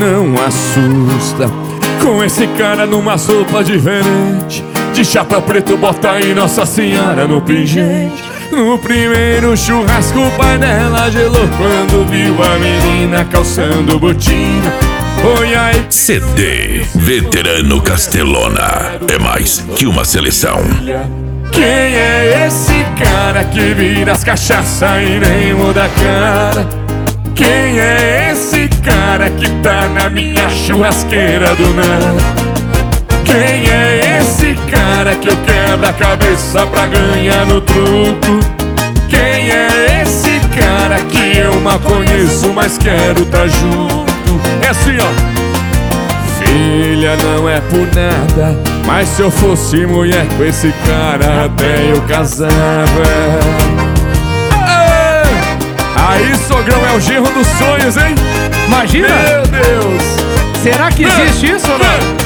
não assusta. Com esse cara numa sopa diferente, de chapa preto bota aí Nossa Senhora no pingente. No primeiro churrasco o pai dela gelou quando viu a menina calçando botina. Foi aí. CD Veterano Castelona é mais que uma seleção. Quem é esse cara que vira as cachaça e nem muda a cara? Quem é esse cara que tá na minha churrasqueira do nada? Quem é esse cara que eu quebro a cabeça pra ganhar no truco? Quem é esse cara que eu mal conheço, mas quero tá junto? É assim, ó. Filha, não é por nada, mas se eu fosse mulher com esse cara até eu casava. Aí, sogrão, é o genro dos sonhos, hein? Imagina! Meu Deus! Será que existe isso ou não?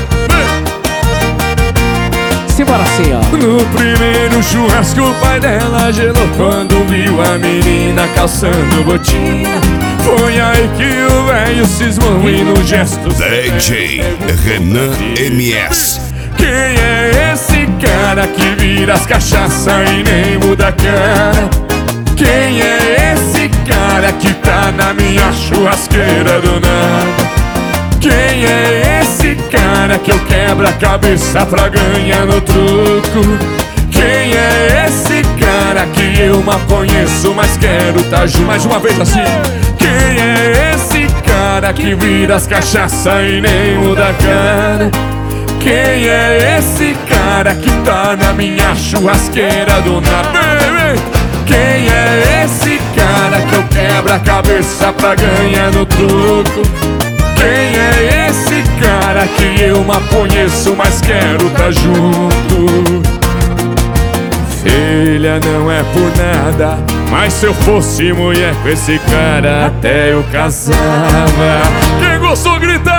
Simbora assim, ó. No primeiro churrasco o pai dela gelou quando viu a menina calçando botina. Foi aí que o velho cismou e no gesto DJ Renan MS. Quem é esse cara que vira as cachaça e nem muda a cara? Quem é esse cara que tá na minha churrasqueira do nada? Quem é esse cara que eu quebro a cabeça pra ganhar no truco? Quem é esse cara que eu mal conheço, mas quero tá junto? Mais uma vez assim. Quem é esse cara que vira as cachaça e nem muda a cara? Quem é esse cara que tá na minha churrasqueira do nada? Quem é esse cara que eu quebro a cabeça pra ganhar no truco? Quem é esse cara que eu mal conheço, mas quero tá junto? Filha, não é por nada, mas se eu fosse mulher com esse cara até eu casava. Quem gostou grita!